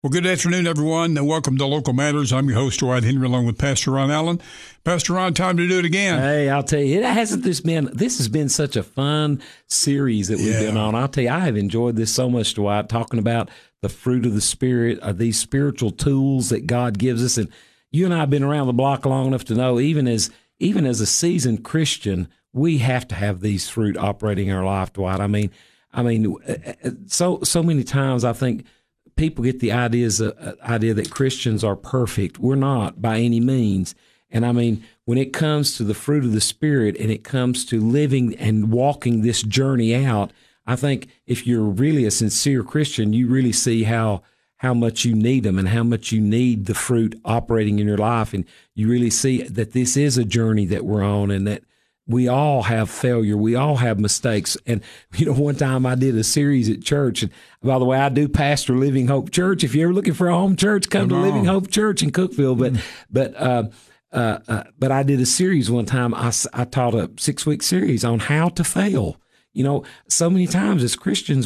Well, good afternoon, everyone, and welcome to Local Matters. I'm your host, Dwight Henry, along with Pastor Ron Allen. Pastor Ron, time to do it again. Hey, I'll tell you, this has been such a fun series that we've been on. I'll tell you, I have enjoyed this so much, Dwight, talking about the fruit of the Spirit, these spiritual tools that God gives us. And you and I have been around the block long enough to know, even as a seasoned Christian, we have to have these fruit operating in our life, Dwight. I mean, so many times I think people get the idea that Christians are perfect. We're not by any means. And I mean, when it comes to the fruit of the Spirit and it comes to living and walking this journey out, I think if you're really a sincere Christian, you really see how much you need them and how much you need the fruit operating in your life. And you really see that this is a journey that we're on and that we all have failure. We all have mistakes. And, one time I did a series at church. And by the way, I do pastor Living Hope Church. If you're ever looking for a home church, come to Living Hope Church in Cookeville. But I did a series one time. I taught a 6-week series on how to fail. So many times as Christians,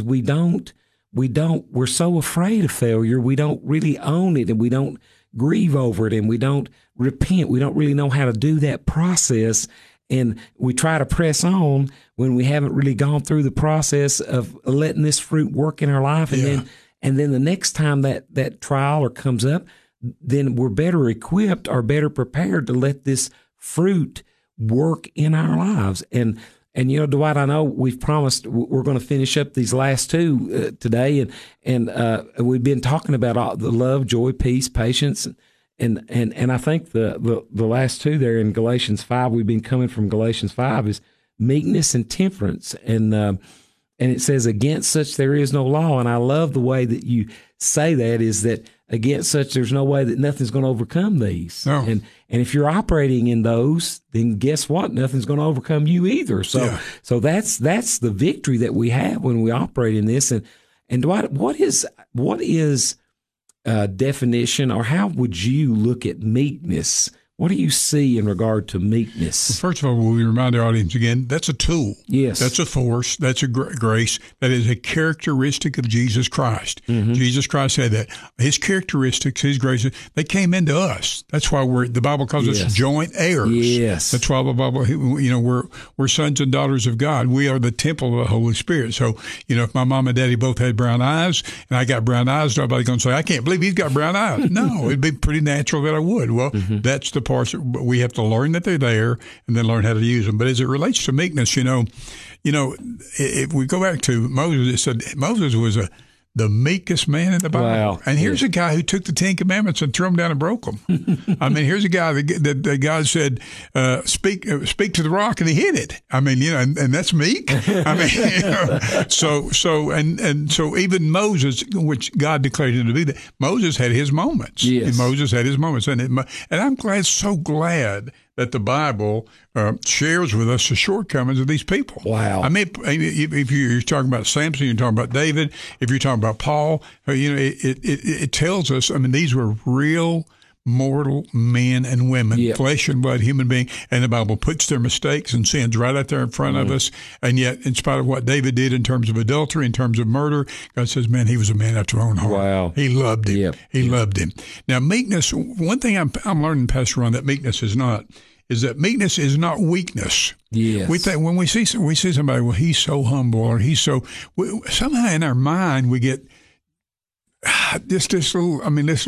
we're so afraid of failure. We don't really own it and we don't grieve over it and we don't repent. We don't really know how to do that process. And we try to press on when we haven't really gone through the process of letting this fruit work in our life. And then the next time that trial or comes up, then we're better equipped or better prepared to let this fruit work in our lives. And Dwight, I know we've promised we're going to finish up these last two today, and we've been talking about all the love, joy, peace, patience, and I think the last two there in Galatians 5, we've been coming from Galatians 5 is meekness and temperance, and it says against such there is no law. And I love the way that you say that is that against such there's no way that nothing's going to overcome these. No. And if you're operating in those, then guess what? Nothing's going to overcome you either. So that's the victory that we have when we operate in this. And Dwight, what is definition, or how would you look at meekness? What do you see in regard to meekness? Well, first of all, we remind our audience again, that's a tool. Yes. That's a force. That's a grace. That is a characteristic of Jesus Christ. Mm-hmm. Jesus Christ said that. His characteristics, His graces, they came into us. That's why the Bible calls us joint heirs. Yes. That's why the Bible, we're sons and daughters of God. We are the temple of the Holy Spirit. So, if my mom and daddy both had brown eyes and I got brown eyes, nobody's going to say, I can't believe he's got brown eyes. No, it'd be pretty natural that I would. Well, that's the parts that we have to learn that they're there and then learn how to use them. But as it relates to meekness, if we go back to Moses, it said Moses was the meekest man in the Bible. Wow. And here's a guy who took the 10 Commandments and threw them down and broke them. I mean, here's a guy that God said, speak to the rock, and he hit it. I mean, and that's meek. I mean, so even Moses, which God declared him to be, that Moses had his moments. Yes. And Moses had his moments. And I'm so glad that the Bible shares with us the shortcomings of these people. Wow. I mean, if you're talking about Samson, you're talking about David, if you're talking about Paul, it tells us, I mean, these were real mortal men and women, flesh and blood, human beings, and the Bible puts their mistakes and sins right out there in front of us. And yet, in spite of what David did in terms of adultery, in terms of murder, God says, man, he was a man after his own heart. Wow. He loved him. Yep. He loved him. Now, meekness, one thing I'm learning, Pastor Ron, that meekness is not weakness. Yes. We think when we see somebody, well, he's so humble, or somehow in our mind we get this little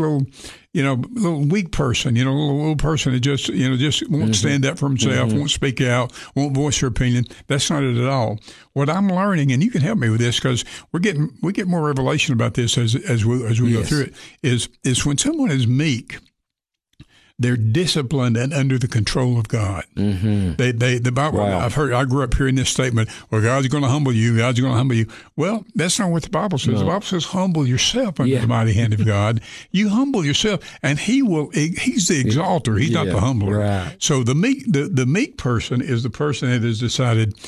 little weak person, little person that just won't stand up for himself, won't speak out, won't voice their opinion. That's not it at all. What I'm learning, and you can help me with this because we get more revelation about this as we go through it, is when someone is meek, they're disciplined and under the control of God. Mm-hmm. The Bible. Wow. I grew up hearing this statement: "Well, God's going to humble you. God's going to humble you." Well, that's not what the Bible says. No. The Bible says, "Humble yourself under the mighty hand of God." You humble yourself, and He will. He's the exalter. He's not the humbler. Right. So the meek person is the person that has decided,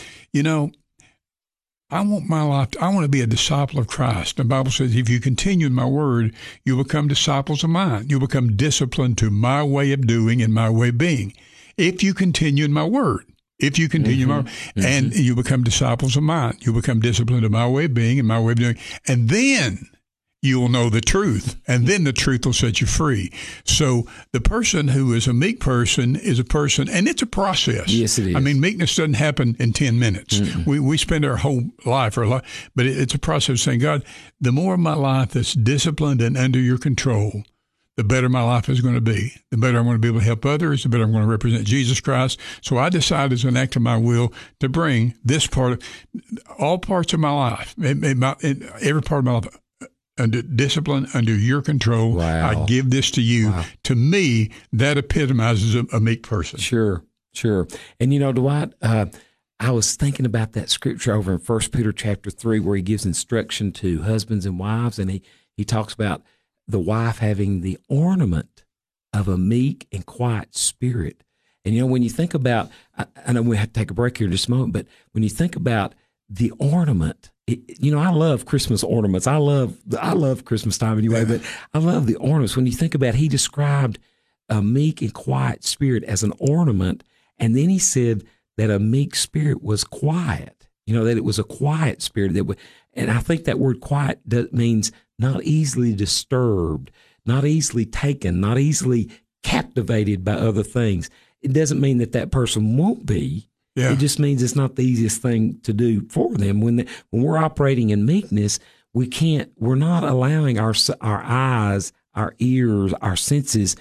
I want my life. I want to be a disciple of Christ. The Bible says, if you continue in my word, you'll become disciples of mine. You'll become disciplined to my way of doing and my way of being. If you continue in my word, and you become disciples of mine, you become disciplined to my way of being and my way of doing. And then you will know the truth, and then the truth will set you free. So the person who is a meek person is a person, and it's a process. Yes, it is. I mean, meekness doesn't happen in 10 minutes. We spend our whole life, but it's a process of saying, God, the more of my life that's disciplined and under your control, the better my life is going to be. The better I'm going to be able to help others, the better I'm going to represent Jesus Christ. So I decide as an act of my will to bring this part, all parts of my life, every part of my life, under discipline, under your control. Wow. I give this to you. Wow. To me, that epitomizes a meek person. Sure. And Dwight, I was thinking about that scripture over in 1 Peter chapter 3, where he gives instruction to husbands and wives, and he talks about the wife having the ornament of a meek and quiet spirit. And when you think about, I know we have to take a break here in just a moment, but when you think about the ornament, I love Christmas ornaments. I love Christmas time anyway, but I love the ornaments. When you think about, he described a meek and quiet spirit as an ornament, and then he said that a meek spirit was quiet. That it was a quiet spirit and I think that word quiet means not easily disturbed, not easily taken, not easily captivated by other things. It doesn't mean that person won't be. Yeah. It just means it's not the easiest thing to do for them. When we're operating in meekness, we're not allowing our eyes, our ears, our senses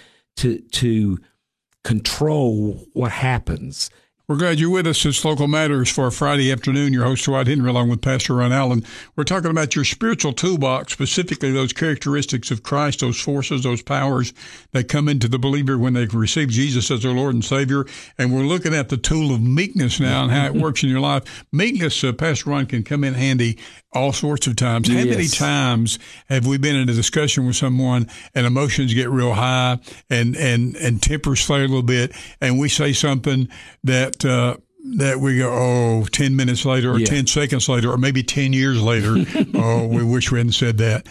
to control what happens. We're glad you're with us. It's Local Matters for a Friday afternoon. Your host, Dwight Henry, along with Pastor Ron Allen. We're talking about your spiritual toolbox, specifically those characteristics of Christ, those forces, those powers that come into the believer when they've received Jesus as their Lord and Savior. And we're looking at the tool of meekness now and how it works in your life. Meekness, Pastor Ron, can come in handy all sorts of times. Yes. How many times have we been in a discussion with someone and emotions get real high and tempers flare a little bit, and we say something that we go, 10 minutes later or 10 seconds later or maybe 10 years later, we wish we hadn't said that.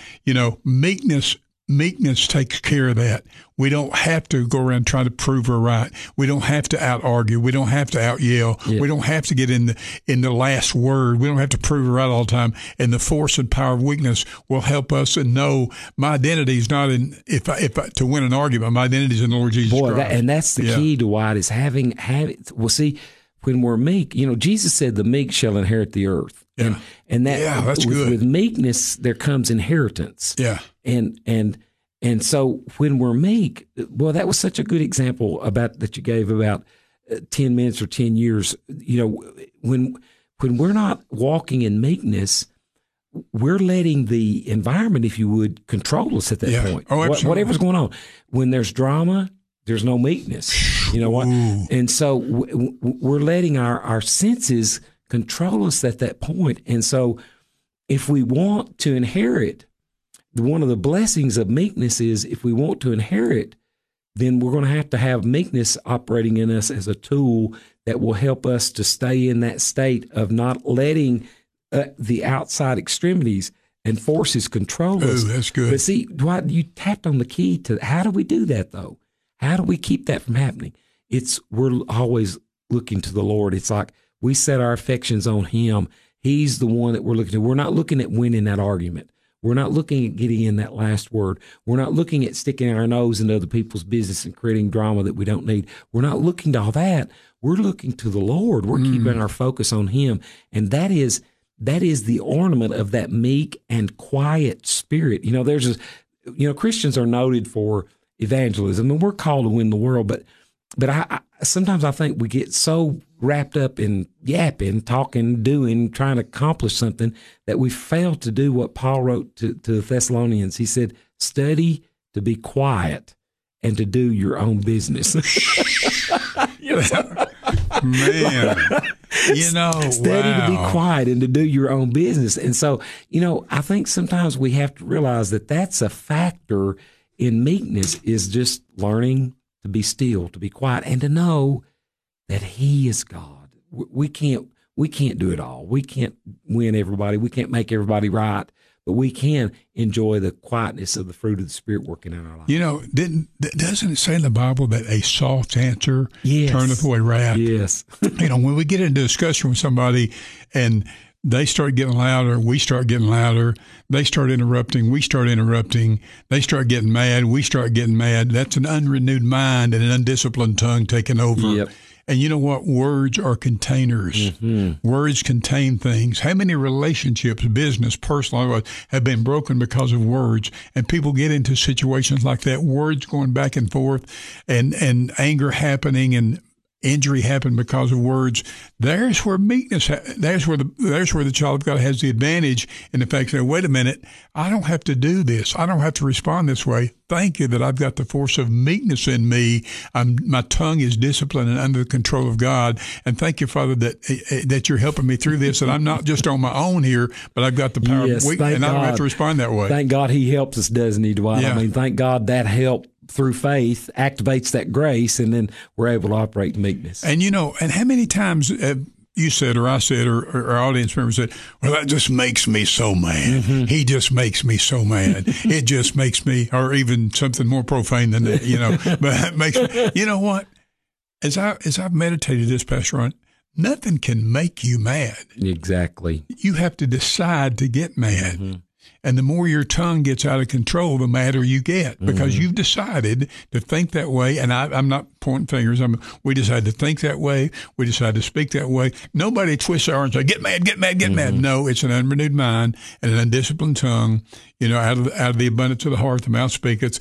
Meekness takes care of that. We don't have to go around trying to prove we're right. We don't have to out-argue. We don't have to out-yell. Yeah. We don't have to get in the last word. We don't have to prove we're right all the time. And the force and power of weakness will help us and know my identity is not in if to win an argument. My identity is in the Lord Jesus Christ. And that's the key, Dwight, is having. Well, see, when we're meek, Jesus said, "The meek shall inherit the earth." Yeah. And that's good. With meekness, there comes inheritance. Yeah. And so when we're meek, well, that was such a good example that you gave about 10 minutes or 10 years. When we're not walking in meekness, we're letting the environment, if you would, control us at that point. Oh, absolutely. Whatever's going on. When there's drama, there's no meekness. You know what? Ooh. And so we're letting our senses control us at that point. And so if we want to inherit, one of the blessings of meekness is if we want to inherit, then we're going to have meekness operating in us as a tool that will help us to stay in that state of not letting the outside extremities and forces control us. Oh, that's good. But see, Dwight, you tapped on the key to how do we do that, though? How do we keep that from happening? We're always looking to the Lord. It's like we set our affections on Him. He's the one that we're looking to. We're not looking at winning that argument. We're not looking at getting in that last word. We're not looking at sticking our nose into other people's business and creating drama that we don't need. We're not looking to all that. We're looking to the Lord. We're keeping our focus on Him. And that is the ornament of that meek and quiet spirit. Christians are noted for evangelism, and we're called to win the world, but I sometimes I think we get so wrapped up in yapping, talking, doing, trying to accomplish something that we fail to do what Paul wrote to the Thessalonians. He said, "Study to be quiet and to do your own business." Man, study to be quiet and to do your own business. And so, I think sometimes we have to realize that that's a factor in meekness, is just learning to be still, to be quiet, and to know that He is God. We can't do it all. We can't win everybody. We can't make everybody right, but we can enjoy the quietness of the fruit of the Spirit working in our life. Doesn't it say in the Bible that a soft answer turneth away wrath? Yes. When we get into a discussion with somebody and they start getting louder, we start getting louder. They start interrupting, we start interrupting. They start getting mad, we start getting mad. That's an unrenewed mind and an undisciplined tongue taking over. Yep. And you know what? Words are containers. Mm-hmm. Words contain things. How many relationships, business, personal, have been broken because of words? And people get into situations like that, words going back and forth, and anger happening, and injury happened because of words. There's where meekness. There's where the child of God has the advantage in the fact that, wait a minute, I don't have to do this. I don't have to respond this way. Thank you that I've got the force of meekness in me. My tongue is disciplined and under the control of God. And thank you, Father, that you're helping me through this. That I'm not just on my own here, but I've got the power of weakness, and I don't have to respond that way. Thank God He helps us, doesn't He, Dwight? Yeah. I mean, thank God that help through faith activates that grace, and then we're able to operate in meekness. And and how many times you said, or I said, or our audience members said, well, that just makes me so mad. Mm-hmm. He just makes me so mad. It just makes me, or even something more profane than that, but it makes me, you know what? As I've meditated this, Pastor Ron, nothing can make you mad. Exactly. You have to decide to get mad. Mm-hmm. And the more your tongue gets out of control, the madder you get, because you've decided to think that way. And I'm not pointing fingers. We decided to think that way. We decided to speak that way. Nobody twists our arms and say, get mad, get mad, get mad. No, it's an unrenewed mind and an undisciplined tongue. Out of the abundance of the heart, the mouth speaketh,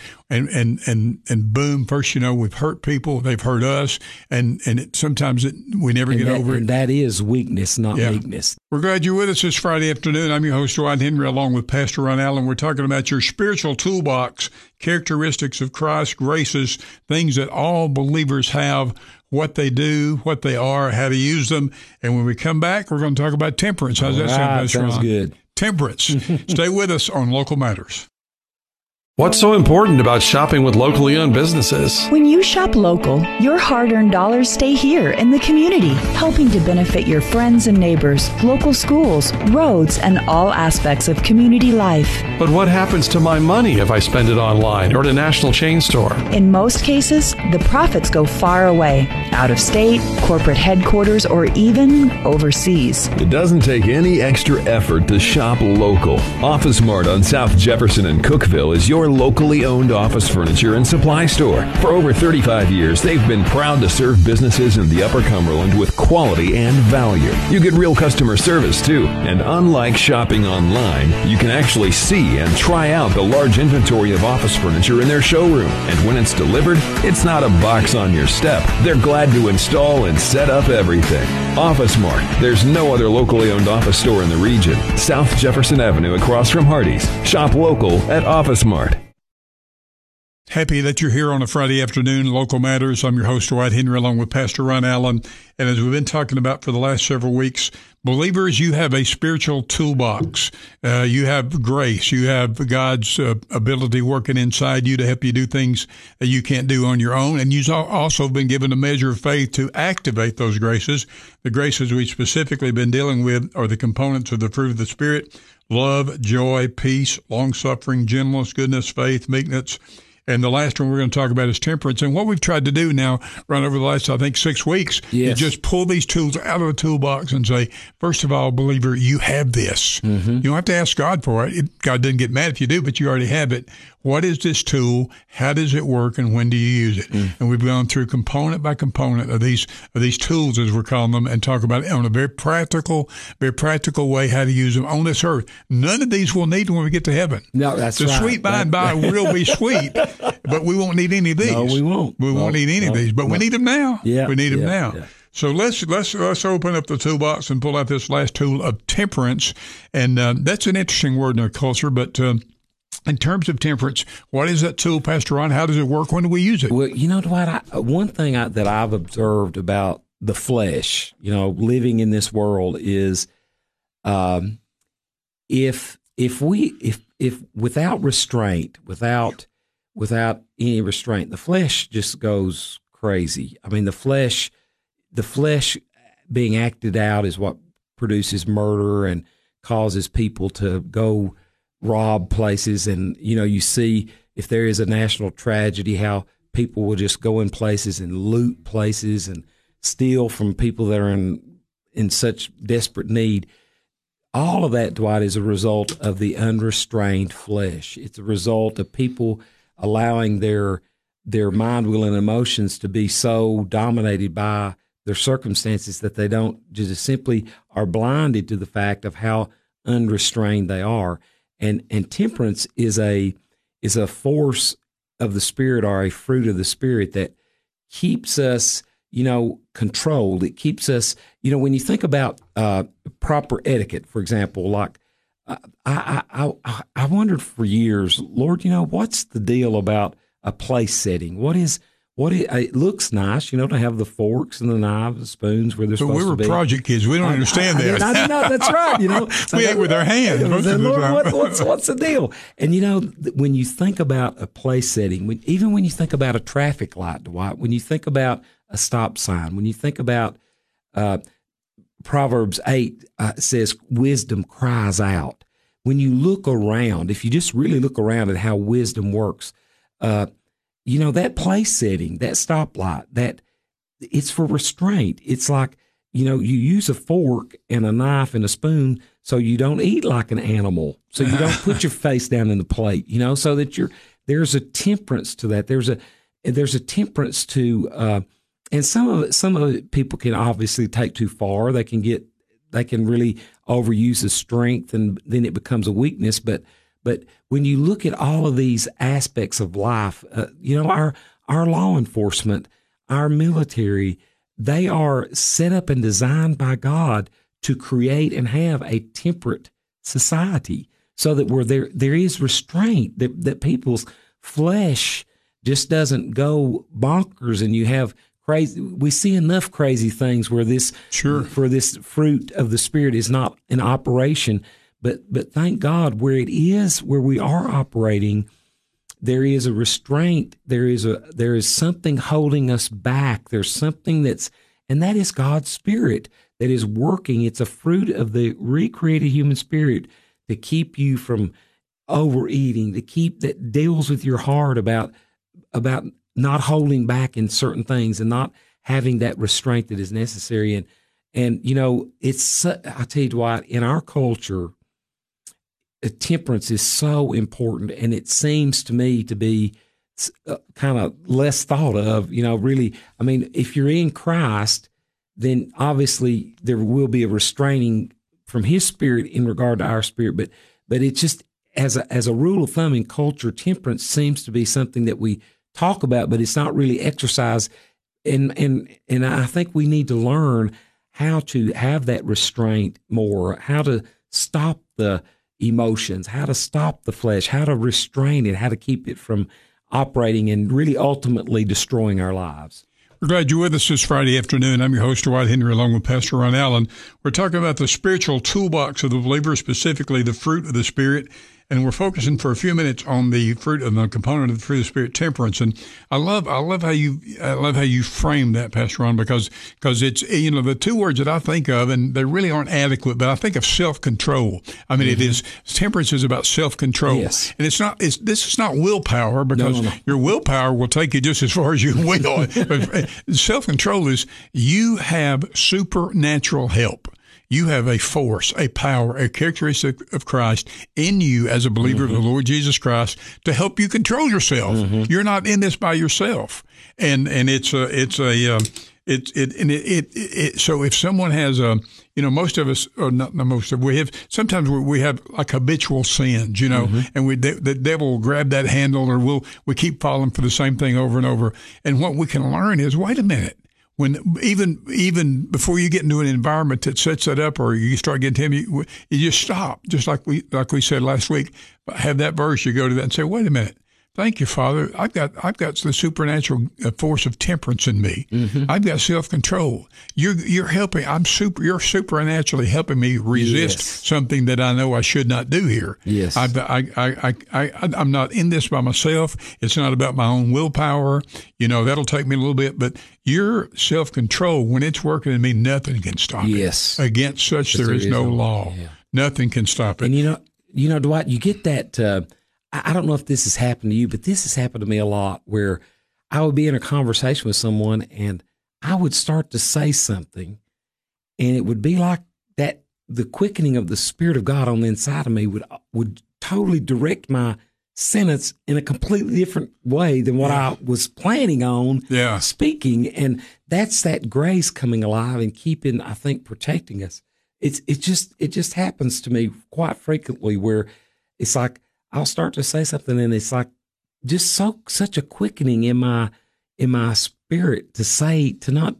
and boom, first, we've hurt people, they've hurt us, and sometimes we never get over it. And that is weakness, not meekness. We're glad you're with us this Friday afternoon. I'm your host, Dwight Henry, along with Pastor Ron Allen. We're talking about your spiritual toolbox, characteristics of Christ, graces, things that all believers have, what they do, what they are, how to use them. And when we come back, we're going to talk about temperance. How's that sound, Pastor Ron? Sounds good. Temperance. Stay with us on Local Matters. What's so important about shopping with locally owned businesses? When you shop local, your hard-earned dollars stay here in the community, helping to benefit your friends and neighbors, local schools, roads, and all aspects of community life. But what happens to my money if I spend it online or at a national chain store? In most cases, the profits go far away, out of state, corporate headquarters, or even overseas. It doesn't take any extra effort to shop local. Office Mart on South Jefferson and Cookeville is your locally owned office furniture and supply store. For over 35 years, they've been proud to serve businesses in the Upper Cumberland with quality and value. You get real customer service, too. And unlike shopping online, you can actually see and try out the large inventory of office furniture in their showroom. And when it's delivered, it's not a box on your step. They're glad to install and set up everything. Office Mart. There's no other locally owned office store in the region. South Jefferson Avenue across from Hardee's. Shop local at Office Mart. Happy that you're here on a Friday afternoon, Local Matters. I'm your host, Dwight Henry, along with Pastor Ron Allen. And as we've been talking about for the last several weeks, believers, you have a spiritual toolbox. You have grace. You have God's ability working inside you to help you do things that you can't do on your own. And you've also been given a measure of faith to activate those graces. The graces we've specifically been dealing with are the components of the fruit of the Spirit: love, joy, peace, long-suffering, gentleness, goodness, faith, meekness. And the last one we're going to talk about is temperance. And what we've tried to do now, run over the last, 6 weeks, is just pull these tools out of the toolbox and say, first of all, believer, you have this. Mm-hmm. You don't have to ask God for it. God doesn't get mad if you do, but you already have it. What is this tool? How does it work? And when do you use it? Mm. And we've gone through component by component of these tools, as we're calling them, and talk about it on a very practical way, how to use them on this earth. None of these we'll need when we get to heaven. No, that's right. The sweet by and by will be sweet, but we won't need any of these. No, we won't. We won't need any of these, but we need them now. Yeah, we need them now. Yeah. So let's open up the toolbox and pull out this last tool of temperance. And that's an interesting word in our culture, but in terms of temperance, what is that tool, Pastor Ron? How does it work? When do we use it? Well, Dwight, one thing that I've observed about the flesh, living in this world is, if without restraint, without any restraint, the flesh just goes crazy. I mean, the flesh being acted out is what produces murder and causes people to go rob places. And, you see if there is a national tragedy, how people will just go in places and loot places and steal from people that are in such desperate need. all of that, Dwight, is a result of the unrestrained flesh. It's a result of people allowing their mind, will, and emotions to be so dominated by their circumstances that they don't just simply are blinded to the fact of how unrestrained they are. And temperance is a force of the Spirit, or a fruit of the Spirit, that keeps us, controlled. It keeps us, when you think about proper etiquette, for example, like I wondered for years, Lord, what's the deal about a place setting? What is it looks nice, to have the forks and the knives, the spoons where they're supposed to be. But we were project kids. We don't understand that. I know, that's right. So we ate with our hands. Lord, what's the deal? And when you think about a place setting, even when you think about a traffic light, Dwight, when you think about a stop sign, when you think about Proverbs 8 says wisdom cries out. When you look around, if you just really look around at how wisdom works, that place setting, that stoplight, that it's for restraint. It's like, you use a fork and a knife and a spoon so you don't eat like an animal, so you don't put your face down in the plate, so that there's a temperance to that. There's a temperance to, and some of it people can obviously take too far. They can really overuse the strength, and then it becomes a weakness. But when you look at all of these aspects of life, our law enforcement, our military, they are set up and designed by God to create and have a temperate society, so that where there is restraint, that people's flesh just doesn't go bonkers, and you have crazy. We see enough crazy things where this fruit of the Spirit is not in operation. But thank God, where we are operating, there is a restraint. There is something holding us back. There's something and that is God's Spirit that is working. It's a fruit of the recreated human spirit to keep you from overeating, that deals with your heart about not holding back in certain things and not having that restraint that is necessary. And I tell you, Dwight, in our culture, temperance is so important, and it seems to me to be kind of less thought of, really. I mean, if you're in Christ, then obviously there will be a restraining from His Spirit in regard to our spirit, but it's just, as a rule of thumb in culture, temperance seems to be something that we talk about, but it's not really exercised. And I think we need to learn how to have that restraint more, how to stop the emotions, how to stop the flesh, how to restrain it, how to keep it from operating and really ultimately destroying our lives. We're glad you're with us this Friday afternoon. I'm your host, Dwight Henry, along with Pastor Ron Allen. We're talking about the spiritual toolbox of the believer, specifically the fruit of the Spirit. And we're focusing for a few minutes on the fruit of the component of the fruit of the Spirit, temperance. And I love how you frame that, Pastor Ron, because it's, the two words that I think of, and they really aren't adequate, but I think of self-control. I mean, It is, temperance is about self-control. Yes. And this is not willpower, because your willpower will take you just as far as you will. But self-control is, you have supernatural help. You have a force, a power, a characteristic of Christ in you as a believer of the Lord Jesus Christ to help you control yourself. You're not in this by yourself, and so if someone has most of us, or not most of, sometimes we have like habitual sins, and the devil will grab that handle, or we keep falling for the same thing over and over. And what we can learn is, wait a minute. When even before you get into an environment that sets that up, or you start getting timid, you just stop. Just like we said last week, have that verse. You go to that and say, "Wait a minute, thank you, Father. I've got the supernatural force of temperance in me. I've got self-control. You're helping. You're supernaturally helping me resist something that I know I should not do here. Yes, I'm not in this by myself. It's not about my own willpower. That'll take me a little bit, but your self-control, when it's working in me, nothing can stop it. Yes, against such there is no law. Yeah. Nothing can stop it. And Dwight, you get that. I don't know if this has happened to you, but this has happened to me a lot, where I would be in a conversation with someone and I would start to say something, and it would be like that the quickening of the Spirit of God on the inside of me would totally direct my sentence in a completely different way than what I was planning on speaking. And that's that grace coming alive and keeping, I think, protecting us. It just happens to me quite frequently where it's like I'll start to say something and it's like just such a quickening in my spirit to say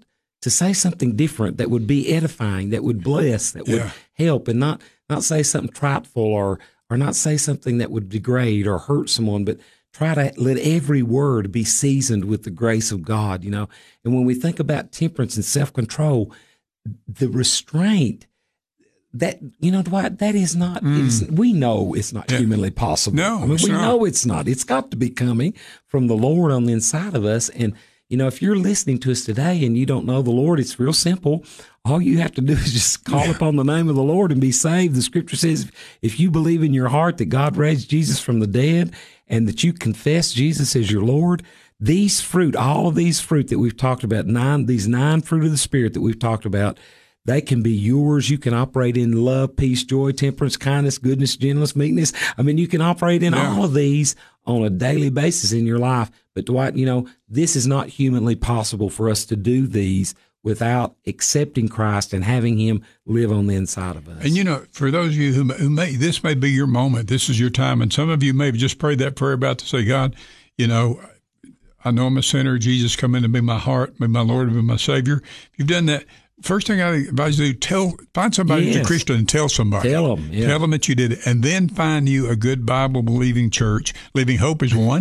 something different that would be edifying, that would bless, that would help, and not say something trifle or not say something that would degrade or hurt someone, but try to let every word be seasoned with the grace of God, you know. And when we think about temperance and self-control, the restraint, that, you know, Dwight, that is not, we know it's not humanly possible. No, I mean, we know it's not. It's got to be coming from the Lord on the inside of us. And, you know, if you're listening to us today and you don't know the Lord, it's real simple. All you have to do is just call upon the name of the Lord and be saved. The scripture says, if you believe in your heart that God raised Jesus from the dead and that you confess Jesus as your Lord, these fruit, all of these fruit that we've talked about, these 9 fruit of the Spirit that we've talked about, they can be yours. You can operate in love, peace, joy, temperance, kindness, goodness, gentleness, meekness. I mean, you can operate in all of these on a daily basis in your life. But Dwight, you know, this is not humanly possible for us to do these without accepting Christ and having Him live on the inside of us. And, you know, for those of you who this may be your moment, this is your time. And some of you may have just prayed that prayer about to say, God, you know, I know I'm a sinner. Jesus, come in and be my heart, be my Lord, be my Savior. If you've done that, first thing I advise you to do, find somebody who's a Christian and tell somebody. Tell them. Yeah. Tell them that you did it. And then find you a good Bible-believing church. Living Hope is one.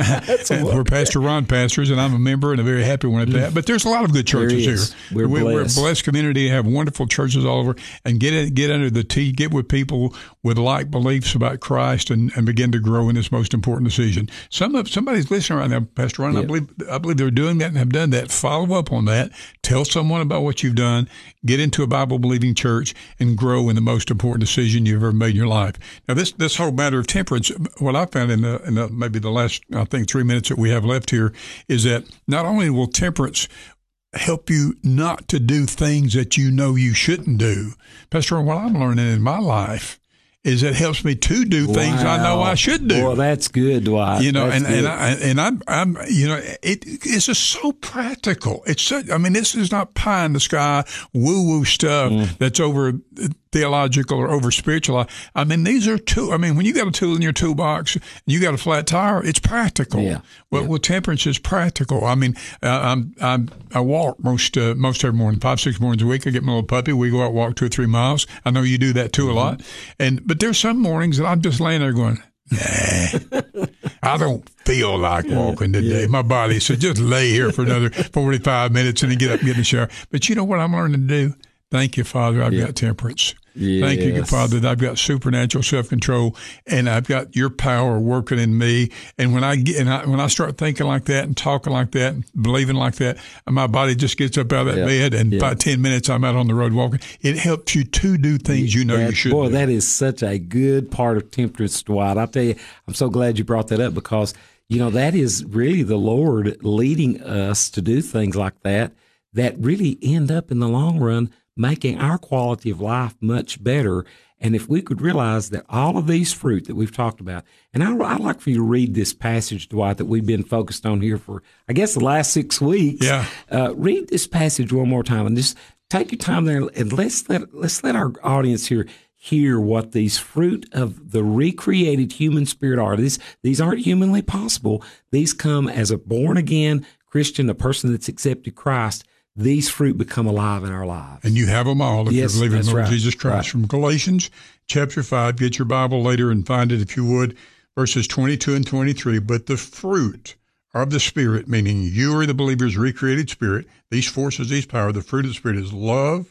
Where Pastor Ron pastors, and I'm a member and a very happy one at that. But there's a lot of good churches here. We're a blessed community, have wonderful churches all over. And get under the tea, get with people with like beliefs about Christ and begin to grow in this most important decision. Somebody's listening right now, Pastor Ron. I believe they're doing that and have done that. Follow up on that. Tell someone about what you've done. Get into a Bible-believing church and grow in the most important decision you've ever made in your life. Now, this whole matter of temperance, what I found in maybe the last, I think, 3 minutes that we have left here is that not only will temperance help you not to do things that you know you shouldn't do, Pastor, what I'm learning in my life is it helps me to do things I know I should do. Well, that's good, Dwight. You know, I'm you know, it's just so practical. It's so, I mean, this is not pie in the sky woo-woo stuff that's over theological or over spiritual. I mean, these are when you got a tool in your toolbox and you got a flat tire, it's practical. Well, temperance is practical. I mean, I walk most every morning, 5-6 mornings a week. I get my little puppy. We go out and walk 2 or 3 miles. I know you do that too a lot. But there's some mornings that I'm just laying there going, nah, I don't feel like walking today. My body said, just lay here for another 45 minutes and then get up and get in the shower. But you know what I'm learning to do? Thank you, Father, I've got temperance. Thank you, Father, that I've got supernatural self-control and I've got your power working in me. And when I start thinking like that and talking like that and believing like that, my body just gets up out of that bed and by 10 minutes I'm out on the road walking. It helps you to do things you know you should do. Boy, that is such a good part of temperance, Dwight. I tell you, I'm so glad you brought that up because, you know, that is really the Lord leading us to do things like that really end up in the long run making our quality of life much better. And if we could realize that all of these fruit that we've talked about, and I'd like for you to read this passage, Dwight, that we've been focused on here for, I guess, the last 6 weeks. Read this passage one more time and just take your time there and let's let our audience here hear what these fruit of the recreated human spirit are. These aren't humanly possible. These come as a born-again Christian, a person that's accepted Christ. These fruit become alive in our lives. And you have them all if you believe in Lord Jesus Christ. From Galatians chapter 5, get your Bible later and find it if you would, verses 22 and 23. But the fruit of the Spirit, meaning you are the believer's recreated spirit, these forces, these power, the fruit of the Spirit is love,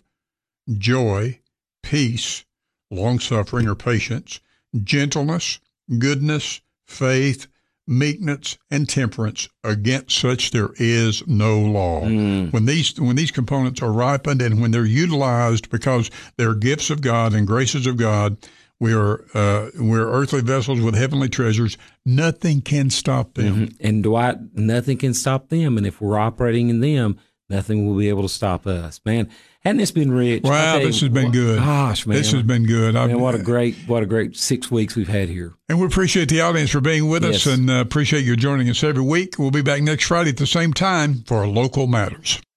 joy, peace, long-suffering or patience, gentleness, goodness, faith, meekness, and temperance. Against such there is no law. When these components are ripened and when they're utilized because they're gifts of God and graces of God, we're earthly vessels with heavenly treasures. Nothing can stop them. And Dwight, nothing can stop them. And if we're operating in them, Nothing will be able to stop us, man. Hadn't this been rich? Wow, this has been good. Gosh, man, this has been good. Man, what a great 6 weeks we've had here. And we appreciate the audience for being with us, and appreciate you joining us every week. We'll be back next Friday at the same time for Local Matters.